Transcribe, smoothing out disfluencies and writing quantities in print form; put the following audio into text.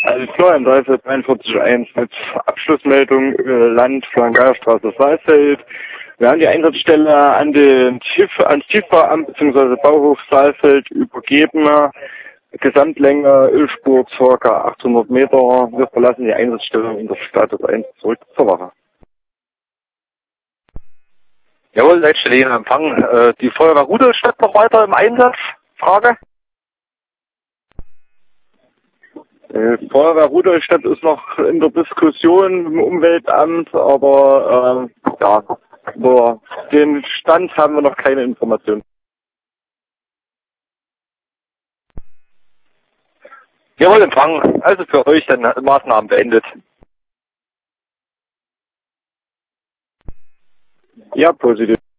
Also Florian Seifel, 43.1 mit Abschlussmeldung Land, Flangerstraße, Saalfeld. Wir haben die Einsatzstelle ans Tiefbauamt bzw. Bauhof Saalfeld übergeben. Gesamtlänge Ölspur ca. 800 Meter. Wir verlassen die Einsatzstelle unter Status 1 zurück zur Wache. Jawohl, Leitstelle in Empfang. Die Feuerwehr Rudolstadt noch weiter im Einsatz? Frage? Feuerwehr Rudolstadt ist noch in der Diskussion im Umweltamt, aber über den Stand haben wir noch keine Informationen. Jawohl, Empfang. Also für euch dann Maßnahmen beendet. Ja, positiv.